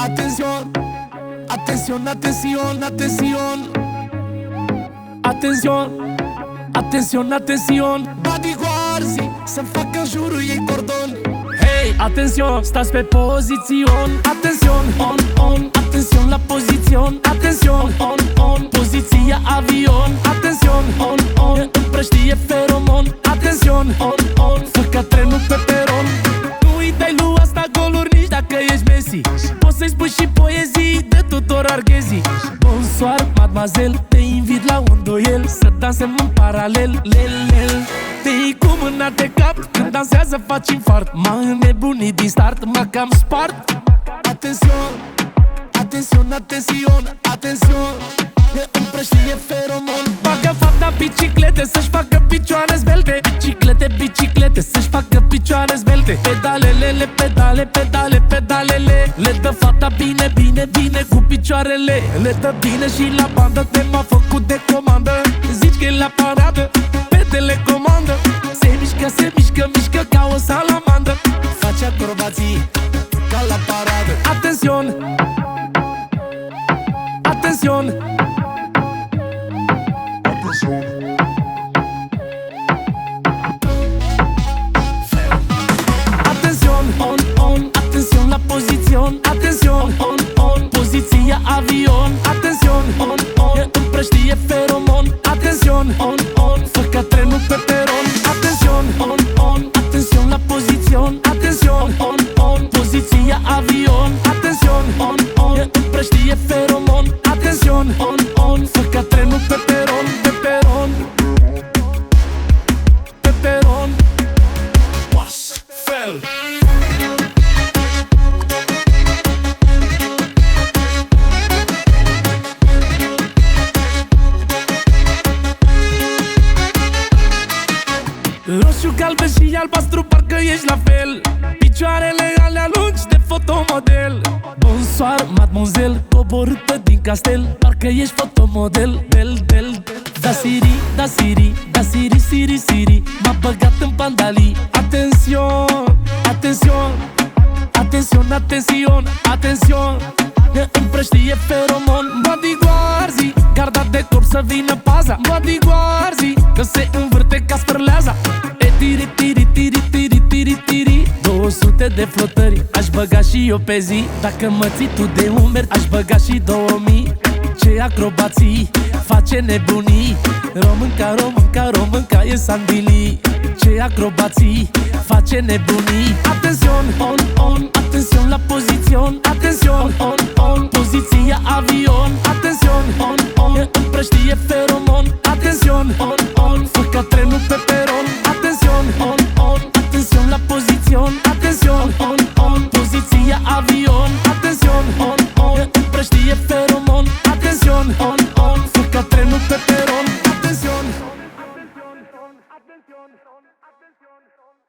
Atención, atención, atención, atención. Atención, atención, atención. Bodyguards să facă în jurul ei cordon. Hey, atención, stați pe pozițion. Atención, on, on, atención la pozițion. Atención, on, on, poziția avion. Atención, on, on, împrăștie feromon. Atención, on, on, fă ca trenul pe peron. Nu-i dai lui asta goluri nici dacă ești Messi. Poți să-i spui și poezii de Tudor Arghezi. Bonsoir, mademoiselle, te invit la un duel să dansăm în paralel, lel, lel. Te iei cu mâna de cap, când dansează faci infart. M-a înnebunit din start, m-a cam spart. Atención, atención, atención, atención. E împrăștie feromon. Facă fata biciclete să-și facă picioare zbelte. Biciclete, biciclete să-și facă picioare zbelte. Pedalele, pedale, pedale, pedalele. Le dă fata bine, bine, bine cu picioarele. Le dă bine și la bandă, te m-a făcut de comandă. Zici că e la paradă, pe telecomandă. Se mișcă, mișcă ca o salamandă. Face acrobații ca la paradă. Atención, atención. Atención, on, on, atención la pozițion. Atención, on, on, poziția avion. Atención, on, on, împrăștie feromon. Atención, on, on, fă ca trenul pe peron. Atención, on, on, atención la pozițion. Atención, on, on, poziția avion. Atención, on, on, împrăștie feromon. Atención, on, on, fă ca trenul pe peron. Pe peron, pe peron. Fel. Roșu, galben și albastru, parcă ești la fel. Picioarele alea lungi de fotomodel. Bonsoir, mademoiselle, coborâtă din castel. Parcă ești fotomodel, del, del. Da Siri, da Siri, da Siri, Siri, Siri. M-a băgat în pandalii. Atención, atención, atención, atención, atención. Ne împrăștie feromon. Bodyguards, garda de corp să vină paza. Bodyguards, că se învârte ca străleaza. E tiri, tiri, tiri, tiri, tiri, tiri. 200 de flotări aș băga și eu pe zi. Dacă mă ții tu de umeri, aș băga și 2000. Ce acrobații, face nebunii. Românca, românca, românca e Sandili. Ce acrobații, face nebunii. Atención, on, on, atención la pozițion. Atención, on, on, poziția avion. Atención, on, on, împrăștie feromon. Atención, on, on, fă ca trenul pe peron. Atención, on, on, atención la pozițion. Atención, on, on, poziția avion. Atención, on, on, împrăștie feromon. Atención, on, on, fă ca trenul pe peron. Atención, atención, atención.